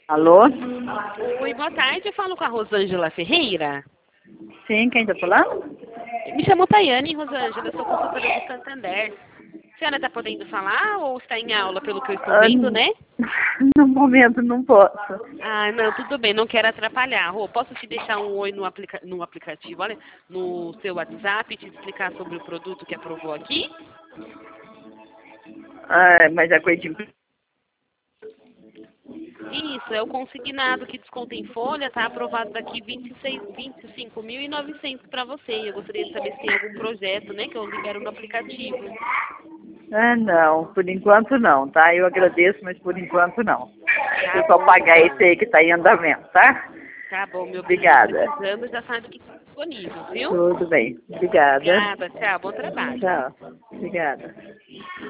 Alô? Oi, boa tarde. Eu falo com a Rosângela Ferreira. Sim, quem tá falando? Me chamo Tayane, Rosângela. Eu sou consultora do Santander. A senhora está podendo falar ou está em aula, pelo que eu estou vendo, né? No momento não posso. Ah, não, tudo bem. Não quero atrapalhar. Rô, posso te deixar um oi no aplicativo, olha, no seu WhatsApp e te explicar sobre o produto que aprovou aqui? Ah, mas a coisa de... Isso, é o consignado que desconta em folha, tá aprovado daqui 25.900 para você. Eu gostaria de saber se tem algum projeto, né, que eu libero no aplicativo. Ah, não. Por enquanto não, tá? Eu agradeço, mas por enquanto não. Tá Eu só bom, pagar esse então. aí que tá em andamento, tá? Tá bom, meu bem. Obrigada. Precisando, já sabe que está disponível, viu? Tudo bem. Obrigada. Obrigada, tchau, bom trabalho. Tchau. Obrigada.